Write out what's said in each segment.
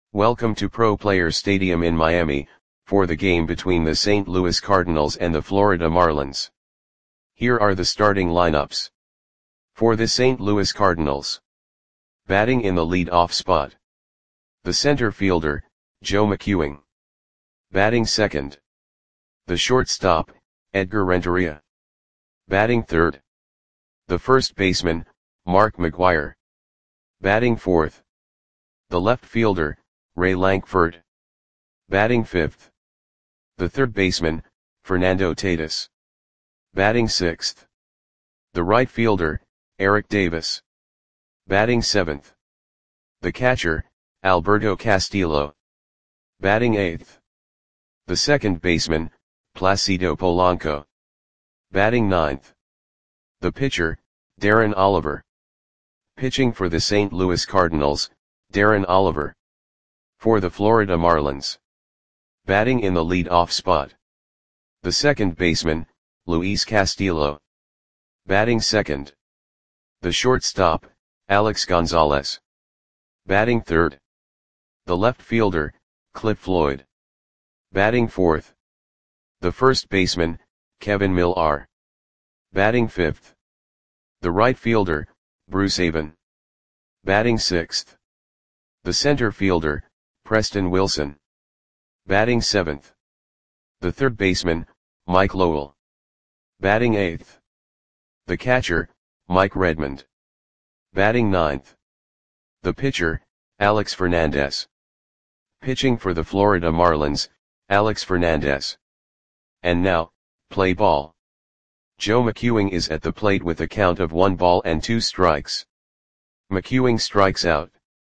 Welcome to Pro Players Stadium in Miami, for the game between the St. Louis Cardinals and the Florida Marlins. Here are the starting lineups. For the St. Louis Cardinals. Batting in the lead-off spot. The center fielder, Joe McEwing. Batting second. The shortstop, Edgar Renteria. Batting third. The first baseman, Mark McGwire. Batting fourth. The left fielder, Ray Lankford. Batting fifth. The third baseman, Fernando Tatis. Batting sixth. The right fielder, Eric Davis. Batting seventh. The catcher, Alberto Castillo. Batting eighth. The second baseman, Placido Polanco. Batting ninth. The pitcher, Darren Oliver. Pitching for the St. Louis Cardinals, Darren Oliver. For the Florida Marlins. Batting in the lead-off spot. The second baseman, Luis Castillo. Batting second. The shortstop, Alex Gonzalez. Batting third. The left fielder, Cliff Floyd. Batting fourth. The first baseman, Kevin Millar. Batting fifth. The right fielder, Bruce Avon. Batting sixth. The center fielder, Preston Wilson. Batting seventh. The third baseman, Mike Lowell. Batting eighth. The catcher, Mike Redmond. Batting ninth. The pitcher, Alex Fernandez. Pitching for the Florida Marlins, Alex Fernandez. And now, play ball. Joe McEwing is at the plate with a count of 1 ball and 2 strikes. McEwing strikes out.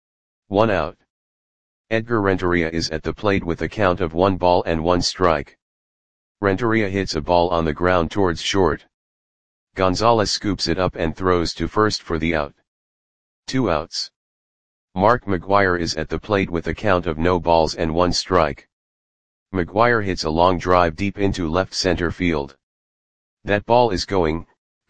1 out. Edgar Renteria is at the plate with a count of 1 ball and 1 strike. Renteria hits a ball on the ground towards short. Gonzalez scoops it up and throws to first for the out. 2 outs. Mark McGwire is at the plate with a count of no balls and 1 strike. McGwire hits a long drive deep into left center field. That ball is gone.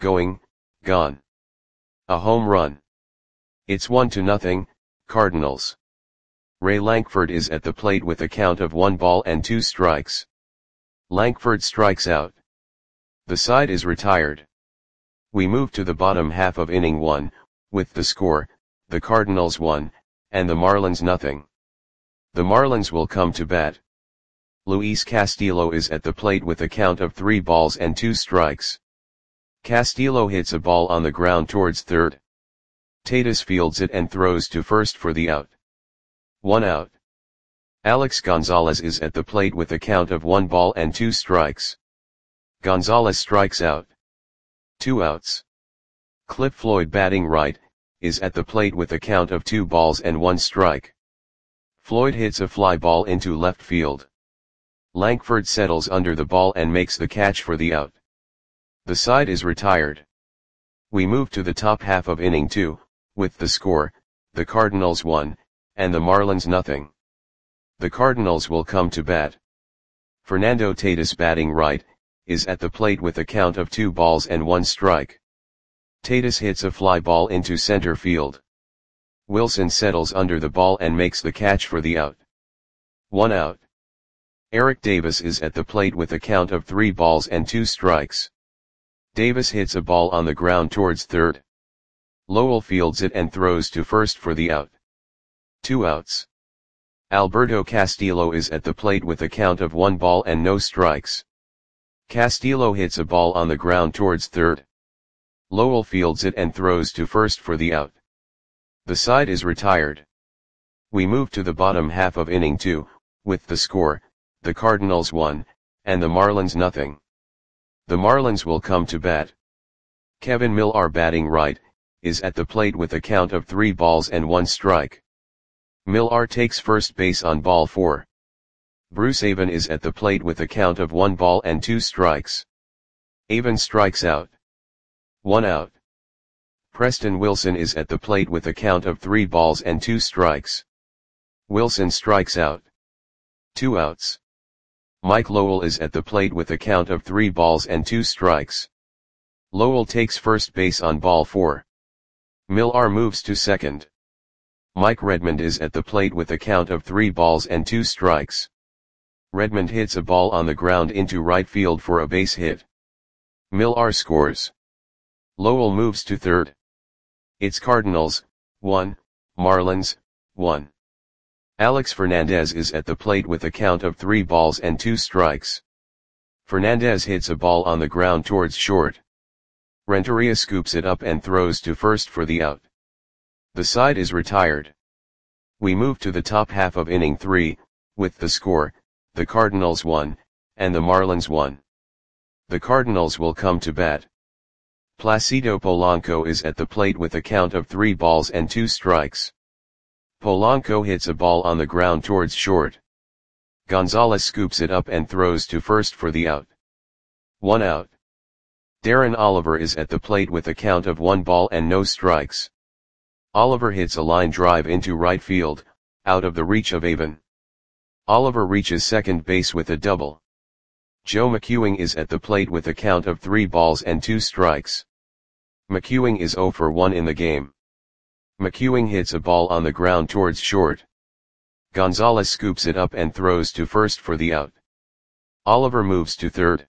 A home run. It's 1-0, Cardinals. Ray Lankford is at the plate with a count of 1 ball and 2 strikes. Lankford strikes out. The side is retired. We move to the bottom half of inning 1, with the score, the Cardinals 1, and the Marlins 0. The Marlins will come to bat. Luis Castillo is at the plate with a count of 3 balls and 2 strikes. Castillo hits a ball on the ground towards third. Tatis fields it and throws to first for the out. 1 out. Alex Gonzalez is at the plate with a count of 1 ball and 2 strikes. Gonzalez strikes out. 2 outs. Cliff Floyd, batting right, is at the plate with a count of 2 balls and 1 strike. Floyd hits a fly ball into left field. Lankford settles under the ball and makes the catch for the out. The side is retired. We move to the top half of inning 2, with the score, the Cardinals 1, and the Marlins 0. The Cardinals will come to bat. Fernando Tatis, batting right, is at the plate with a count of 2 balls and 1 strike. Tatis hits a fly ball into center field. Wilson settles under the ball and makes the catch for the out. 1 out. Eric Davis is at the plate with a count of 3 balls and 2 strikes. Davis hits a ball on the ground towards third. Lowell fields it and throws to first for the out. 2 outs. Alberto Castillo is at the plate with a count of 1 ball and no strikes. Castillo hits a ball on the ground towards third. Lowell fields it and throws to first for the out. The side is retired. We move to the bottom half of inning 2, with the score, the Cardinals 1, and the Marlins 0. The Marlins will come to bat. Kevin Millar, batting right, is at the plate with a count of 3 balls and 1 strike. Millar takes first base on ball 4. Bruce Avon is at the plate with a count of 1 ball and 2 strikes. Avon strikes out. 1 out. Preston Wilson is at the plate with a count of 3 balls and 2 strikes. Wilson strikes out. 2 outs. Mike Lowell is at the plate with a count of 3 balls and 2 strikes. Lowell takes first base on ball 4. Millar moves to second. Mike Redmond is at the plate with a count of 3 balls and 2 strikes. Redmond hits a ball on the ground into right field for a base hit. Millar scores. Lowell moves to third. It's Cardinals, 1, Marlins, 1. Alex Fernandez is at the plate with a count of 3 balls and 2 strikes. Fernandez hits a ball on the ground towards short. Renteria scoops it up and throws to first for the out. The side is retired. We move to the top half of inning 3, with the score, the Cardinals 1, and the Marlins 1. The Cardinals will come to bat. Placido Polanco is at the plate with a count of 3 balls and 2 strikes. Polanco hits a ball on the ground towards short. Gonzalez scoops it up and throws to first for the out. 1 out. Darren Oliver is at the plate with a count of 1 ball and no strikes. Oliver hits a line drive into right field, out of the reach of Avon. Oliver reaches second base with a double. Joe McEwing is at the plate with a count of 3 balls and 2 strikes. McEwing is 0 for 1 in the game. McEwing hits a ball on the ground towards short. Gonzalez scoops it up and throws to first for the out. Oliver moves to third.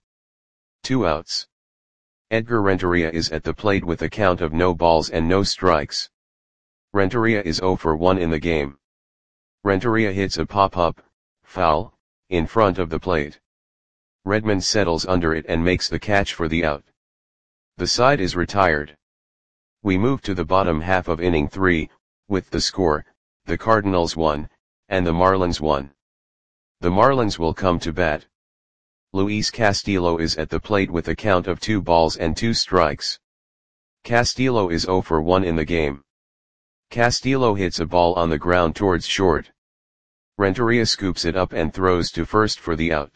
2 outs. Edgar Renteria is at the plate with a count of no balls and no strikes. Renteria is 0 for 1 in the game. Renteria hits a pop-up, foul, in front of the plate. Redmond settles under it and makes the catch for the out. The side is retired. We move to the bottom half of inning 3, with the score, the Cardinals 1, and the Marlins 1. The Marlins will come to bat. Luis Castillo is at the plate with a count of 2 balls and 2 strikes. Castillo is 0 for 1 in the game. Castillo hits a ball on the ground towards short. Renteria scoops it up and throws to first for the out.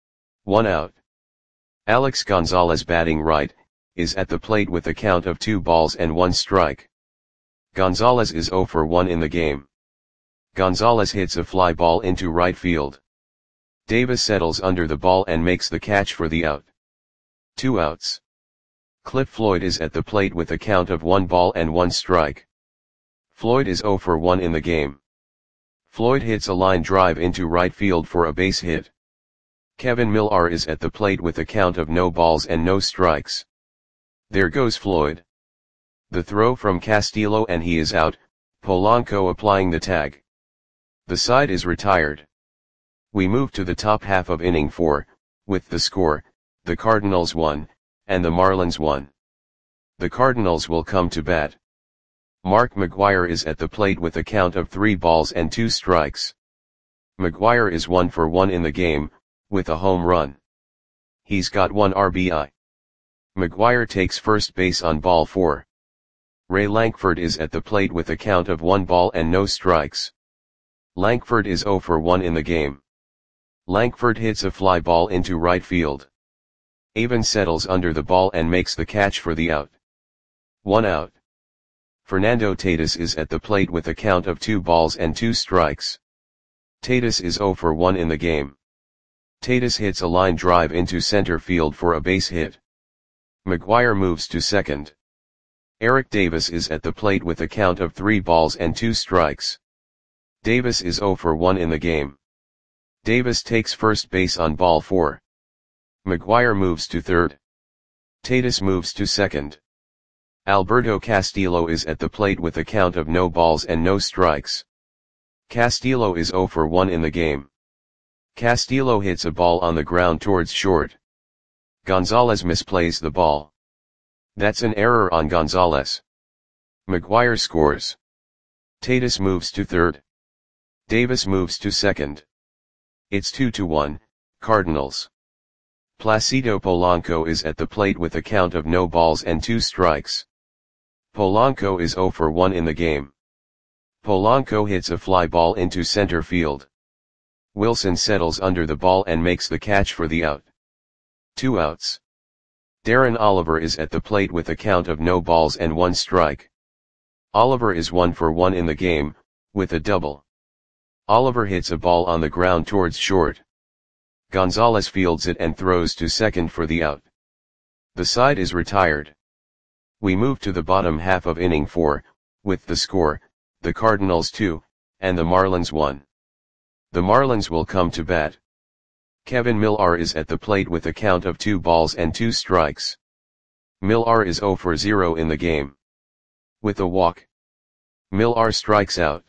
1 out. Alex Gonzalez, batting right, is at the plate with a count of 2 balls and 1 strike. Gonzalez is 0 for 1 in the game. Gonzalez hits a fly ball into right field. Davis settles under the ball and makes the catch for the out. 2 outs. Cliff Floyd is at the plate with a count of 1 ball and 1 strike. Floyd is 0 for 1 in the game. Floyd hits a line drive into right field for a base hit. Kevin Millar is at the plate with a count of no balls and no strikes. There goes Floyd. The throw from Castillo and he is out, Polanco applying the tag. The side is retired. We move to the top half of inning 4, with the score, the Cardinals 1, and the Marlins 1. The Cardinals will come to bat. Mark McGwire is at the plate with a count of 3 balls and 2 strikes. McGwire is 1 for 1 in the game, with a home run. He's got 1 RBI. McGwire takes first base on ball 4. Ray Lankford is at the plate with a count of 1 ball and no strikes. Lankford is 0 for 1 in the game. Lankford hits a fly ball into right field. Avon settles under the ball and makes the catch for the out. 1 out. Fernando Tatis is at the plate with a count of 2 balls and 2 strikes. Tatis is 0 for 1 in the game. Tatis hits a line drive into center field for a base hit. McGwire moves to second. Eric Davis is at the plate with a count of 3 balls and 2 strikes. Davis is 0 for 1 in the game. Davis takes first base on ball 4. McGwire moves to third. Tatis moves to second. Alberto Castillo is at the plate with a count of no balls and no strikes. Castillo is 0 for 1 in the game. Castillo hits a ball on the ground towards short. Gonzalez misplays the ball. That's an error on Gonzalez. McGwire scores. Tatis moves to third. Davis moves to second. It's 2-1, Cardinals. Placido Polanco is at the plate with a count of no balls and 2 strikes. Polanco is 0 for 1 in the game. Polanco hits a fly ball into center field. Wilson settles under the ball and makes the catch for the out. 2 outs. Darren Oliver is at the plate with a count of no balls and 1 strike. Oliver is 1 for 1 in the game, with a double. Oliver hits a ball on the ground towards short. Gonzalez fields it and throws to second for the out. The side is retired. We move to the bottom half of inning 4, with the score, the Cardinals 2, and the Marlins 1. The Marlins will come to bat. Kevin Millar is at the plate with a count of 2 balls and 2 strikes. Millar is 0 for 0 in the game. With a walk, Millar strikes out.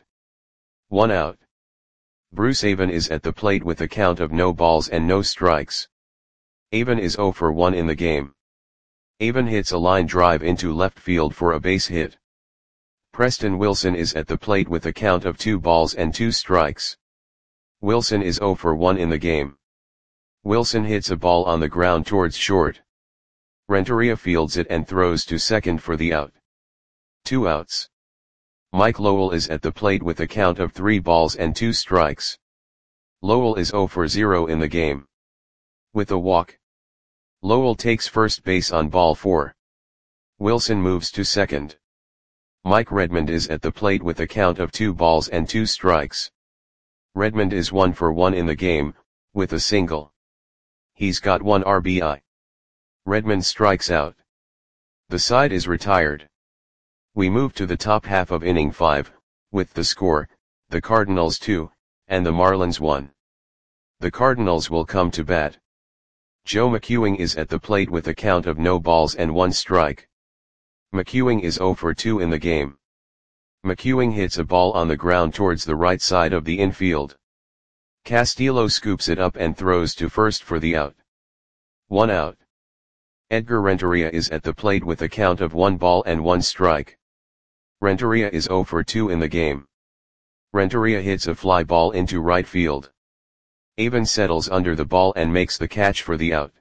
1 out. Bruce Avon is at the plate with a count of no balls and no strikes. Avon is 0 for 1 in the game. Avon hits a line drive into left field for a base hit. Preston Wilson is at the plate with a count of 2 balls and 2 strikes. Wilson is 0 for 1 in the game. Wilson hits a ball on the ground towards short. Renteria fields it and throws to second for the out. 2 outs. Mike Lowell is at the plate with a count of 3 balls and 2 strikes. Lowell is 0 for 0 in the game. With a walk, Lowell takes first base on ball 4. Wilson moves to second. Mike Redmond is at the plate with a count of 2 balls and 2 strikes. Redmond is 1 for 1 in the game, with a single. He's got 1 RBI. Redmond strikes out. The side is retired. We move to the top half of inning 5, with the score, the Cardinals 2, and the Marlins 1. The Cardinals will come to bat. Joe McEwing is at the plate with a count of no balls and 1 strike. McEwing is 0 for 2 in the game. McEwing hits a ball on the ground towards the right side of the infield. Castillo scoops it up and throws to first for the out. 1 out. Edgar Renteria is at the plate with a count of 1 ball and 1 strike. Renteria is 0 for 2 in the game. Renteria hits a fly ball into right field. Avon settles under the ball and makes the catch for the out.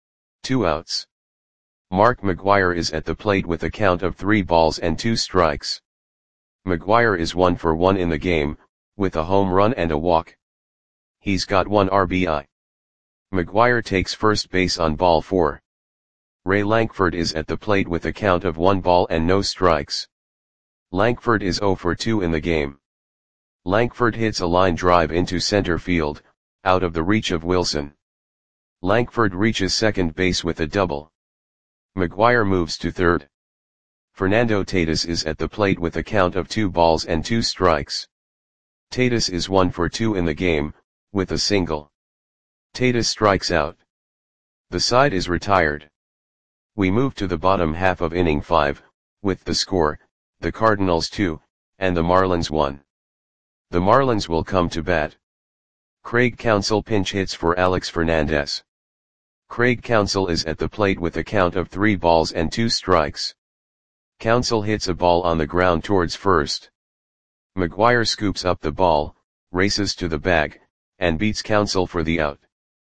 2 outs. Mark McGwire is at the plate with a count of 3 balls and 2 strikes. McGwire is 1 for 1 in the game, with a home run and a walk. He's got 1 RBI. McGwire takes first base on ball 4. Ray Lankford is at the plate with a count of 1 ball and no strikes. Lankford is 0 for 2 in the game. Lankford hits a line drive into center field, out of the reach of Wilson. Lankford reaches second base with a double. McGwire moves to third. Fernando Tatis is at the plate with a count of 2 balls and 2 strikes. Tatis is 1 for 2 in the game, with a single. Tatis strikes out. The side is retired. We move to the bottom half of inning 5, with the score, the Cardinals 2, and the Marlins 1. The Marlins will come to bat. Craig Counsell pinch hits for Alex Fernandez. Craig Counsell is at the plate with a count of 3 balls and 2 strikes. Counsell hits a ball on the ground towards first. McGwire scoops up the ball, races to the bag, and beats Counsell for the out.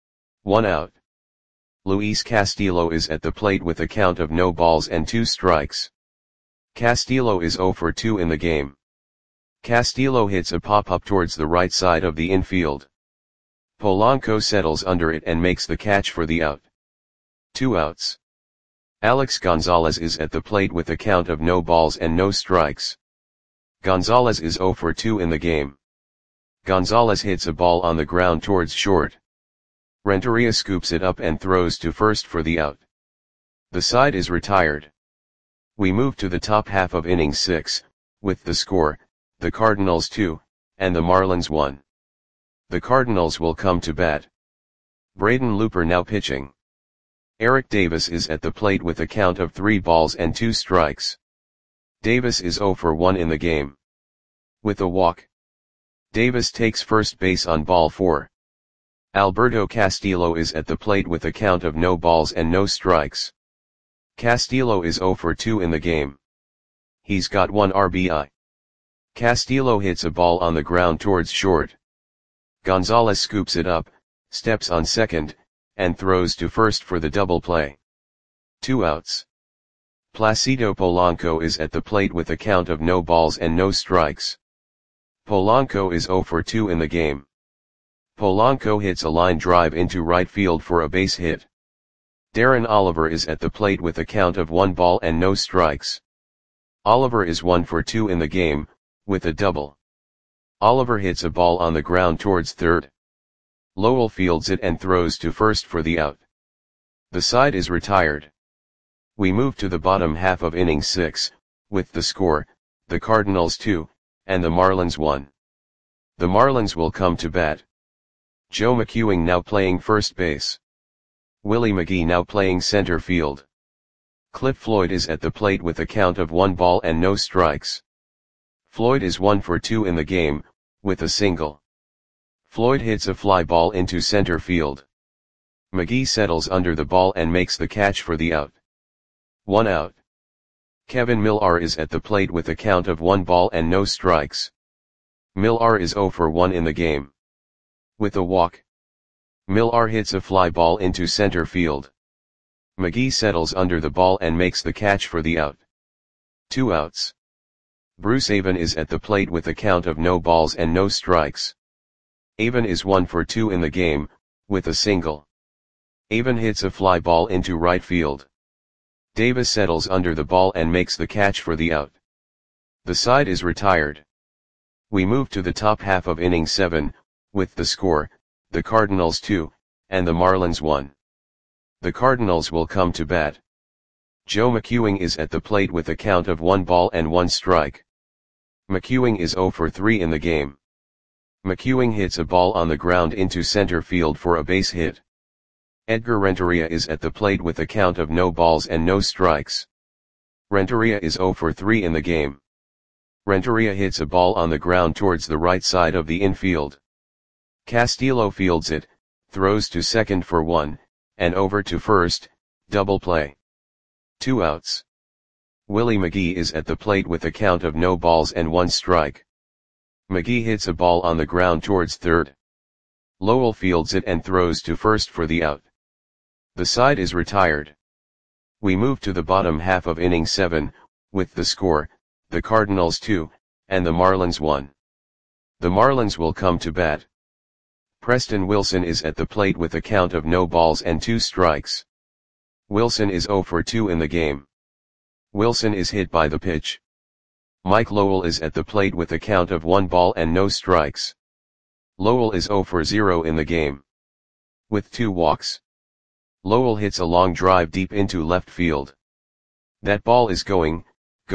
1 out. Luis Castillo is at the plate with a count of no balls and 2 strikes. Castillo is 0 for 2 in the game. Castillo hits a pop-up towards the right side of the infield. Polanco settles under it and makes the catch for the out. 2 outs. Alex Gonzalez is at the plate with a count of no balls and no strikes. Gonzalez is 0 for 2 in the game. Gonzalez hits a ball on the ground towards short. Renteria scoops it up and throws to first for the out. The side is retired. We move to the top half of inning 6, with the score, the Cardinals 2, and the Marlins 1. The Cardinals will come to bat. Braden Looper now pitching. Eric Davis is at the plate with a count of 3 balls and 2 strikes. Davis is 0 for 1 in the game. With a walk, Davis takes first base on ball 4. Alberto Castillo is at the plate with a count of no balls and no strikes. Castillo is 0 for 2 in the game. He's got 1 RBI. Castillo hits a ball on the ground towards short. Gonzalez scoops it up, steps on second, and throws to first for the double play. 2 outs. Placido Polanco is at the plate with a count of no balls and no strikes. Polanco is 0 for 2 in the game. Polanco hits a line drive into right field for a base hit. Darren Oliver is at the plate with a count of 1 ball and no strikes. Oliver is 1 for 2 in the game, with a double. Oliver hits a ball on the ground towards third. Lowell fields it and throws to first for the out. The side is retired. We move to the bottom half of inning 6, with the score, the Cardinals 2, and the Marlins 1. The Marlins will come to bat. Joe McEwing now playing first base. Willie McGee now playing center field. Cliff Floyd is at the plate with a count of 1 ball and no strikes. Floyd is 1 for 2 in the game, with a single. Floyd hits a fly ball into center field. McGee settles under the ball and makes the catch for the out. 1 out. Kevin Millar is at the plate with a count of 1 ball and no strikes. Millar is 0 for 1 in the game. With a walk. Millar hits a fly ball into center field. McGee settles under the ball and makes the catch for the out. 2 outs. Bruce Avon is at the plate with a count of no balls and no strikes. Avon is 1 for 2 in the game, with a single. Avon hits a fly ball into right field. Davis settles under the ball and makes the catch for the out. The side is retired. We move to the top half of inning 7, with the score, the Cardinals 2, and the Marlins 1. The Cardinals will come to bat. Joe McEwing is at the plate with a count of 1 ball and 1 strike. McEwing is 0 for 3 in the game. McEwing hits a ball on the ground into center field for a base hit. Edgar Renteria is at the plate with a count of no balls and no strikes. Renteria is 0 for 3 in the game. Renteria hits a ball on the ground towards the right side of the infield. Castillo fields it, throws to second for 1, and over to first, double play. 2 outs. Willie McGee is at the plate with a count of no balls and 1 strike. McGee hits a ball on the ground towards third. Lowell fields it and throws to first for the out. The side is retired. We move to the bottom half of inning 7, with the score, the Cardinals 2, and the Marlins 1. The Marlins will come to bat. Preston Wilson is at the plate with a count of no balls and 2 strikes. Wilson is 0 for 2 in the game. Wilson is hit by the pitch. Mike Lowell is at the plate with a count of 1 ball and no strikes. Lowell is 0 for 0 in the game. With 2 walks. Lowell hits a long drive deep into left field. That ball is gone.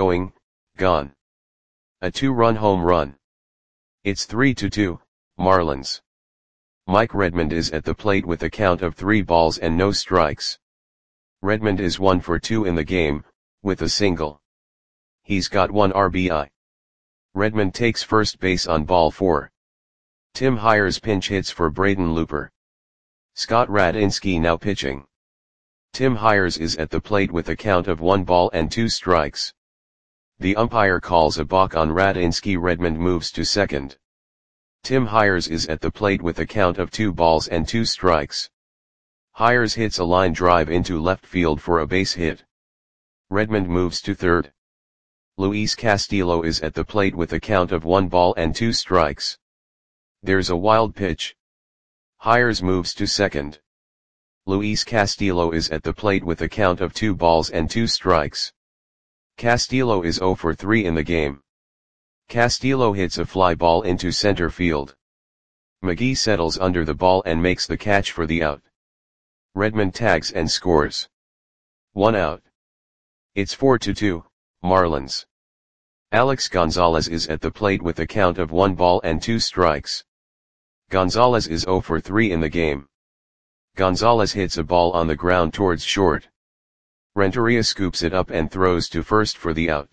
A 2-run home run. It's 3-2, Marlins. Mike Redmond is at the plate with a count of 3 balls and no strikes. Redmond is 1 for 2 in the game, with a single. He's got 1 RBI. Redmond takes first base on ball 4. Tim Hires pinch hits for Braden Looper. Scott Radinsky now pitching. Tim Hires is at the plate with a count of 1 ball and 2 strikes. The umpire calls a balk on Radinsky. Redmond moves to second. Tim Hires is at the plate with a count of 2 balls and 2 strikes. Hires hits a line drive into left field for a base hit. Redmond moves to third. Luis Castillo is at the plate with a count of 1 ball and 2 strikes. There's a wild pitch. Hires moves to second. Luis Castillo is at the plate with a count of 2 balls and 2 strikes. Castillo is 0 for 3 in the game. Castillo hits a fly ball into center field. McGee settles under the ball and makes the catch for the out. Redmond tags and scores. 1 out. It's 4-2, Marlins. Alex Gonzalez is at the plate with a count of 1 ball and 2 strikes. Gonzalez is 0 for 3 in the game. Gonzalez hits a ball on the ground towards short. Renteria scoops it up and throws to first for the out.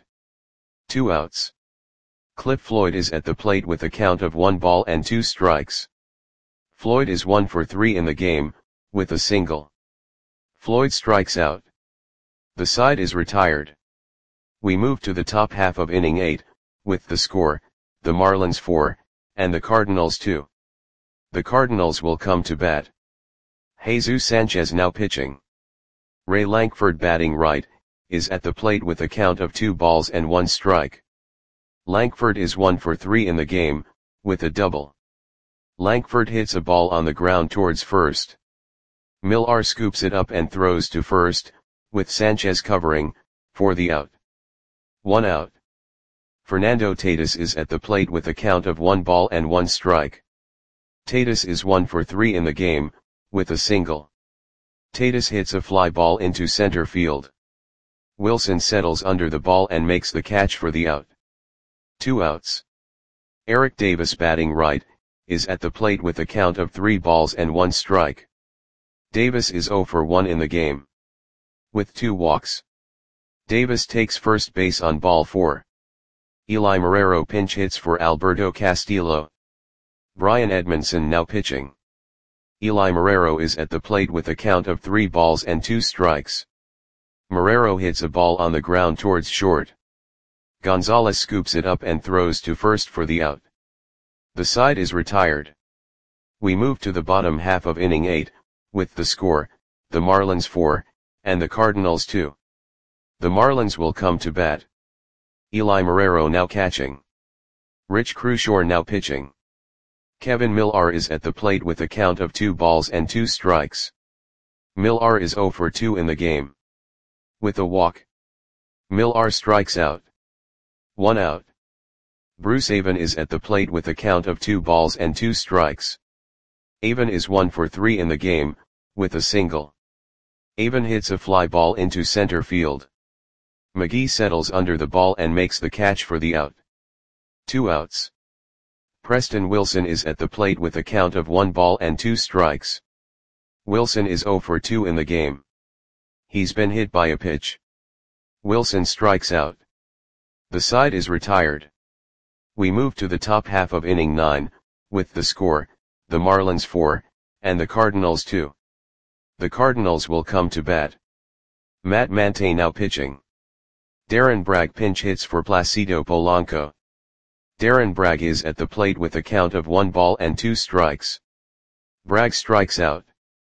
2 outs. Cliff Floyd is at the plate with a count of 1 ball and 2 strikes. Floyd is 1 for 3 in the game, with a single. Floyd strikes out. The side is retired. We move to the top half of inning 8, with the score, the Marlins 4, and the Cardinals 2. The Cardinals will come to bat. Jesus Sanchez now pitching. Ray Lankford batting right, is at the plate with a count of 2 balls and 1 strike. Lankford is 1 for 3 in the game, with a double. Lankford hits a ball on the ground towards first. Millar scoops it up and throws to first, with Sanchez covering, for the out. 1 out. Fernando Tatis is at the plate with a count of 1 ball and 1 strike. Tatis is 1 for 3 in the game, with a single. Tatis hits a fly ball into center field. Wilson settles under the ball and makes the catch for the out. 2 outs. Eric Davis batting right, is at the plate with a count of 3 balls and 1 strike. Davis is 0 for 1 in the game. With 2 walks. Davis takes first base on ball 4. Eli Marrero pinch hits for Alberto Castillo. Brian Edmondson now pitching. Eli Marrero is at the plate with a count of 3 balls and 2 strikes. Marrero hits a ball on the ground towards short. Gonzalez scoops it up and throws to first for the out. The side is retired. We move to the bottom half of inning 8, with the score, the Marlins 4, and the Cardinals 2. The Marlins will come to bat. Eli Marrero now catching. Rich Crushore now pitching. Kevin Millar is at the plate with a count of 2 balls and 2 strikes. Millar is 0 for 2 in the game. With a walk. Millar strikes out. 1 out. Bruce Avon is at the plate with a count of 2 balls and 2 strikes. Avon is 1 for 3 in the game, with a single. Avon hits a fly ball into center field. McGee settles under the ball and makes the catch for the out. 2 outs. Preston Wilson is at the plate with a count of 1 ball and 2 strikes. Wilson is 0 for 2 in the game. He's been hit by a pitch. Wilson strikes out. The side is retired. We move to the top half of inning 9, with the score, the Marlins 4, and the Cardinals 2. The Cardinals will come to bat. Matt Mante now pitching. Darren Bragg pinch hits for Placido Polanco. Darren Bragg is at the plate with a count of 1 ball and 2 strikes. Bragg strikes out.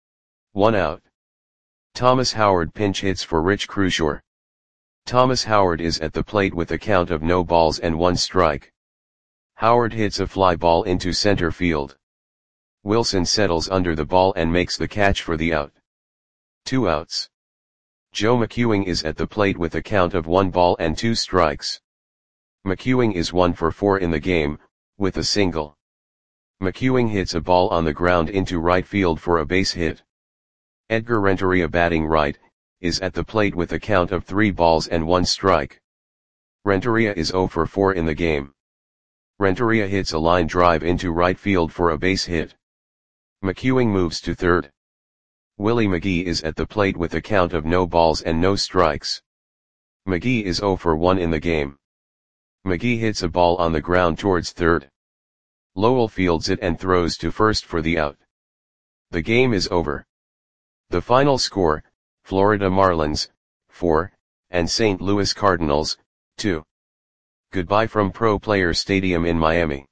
1 out. Thomas Howard pinch hits for Rich Crushore. Thomas Howard is at the plate with a count of no balls and 1 strike. Howard hits a fly ball into center field. Wilson settles under the ball and makes the catch for the out. 2 outs. Joe McEwing is at the plate with a count of 1 ball and 2 strikes. McEwing is 1 for 4 in the game, with a single. McEwing hits a ball on the ground into right field for a base hit. Edgar Renteria batting right, is at the plate with a count of 3 balls and 1 strike. Renteria is 0 for 4 in the game. Renteria hits a line drive into right field for a base hit. McEwing moves to third. Willie McGee is at the plate with a count of no balls and no strikes. McGee is 0 for 1 in the game. McGee hits a ball on the ground towards third. Lowell fields it and throws to first for the out. The game is over. The final score, Florida Marlins, 4, and St. Louis Cardinals, 2. Goodbye from Pro Players Stadium in Miami.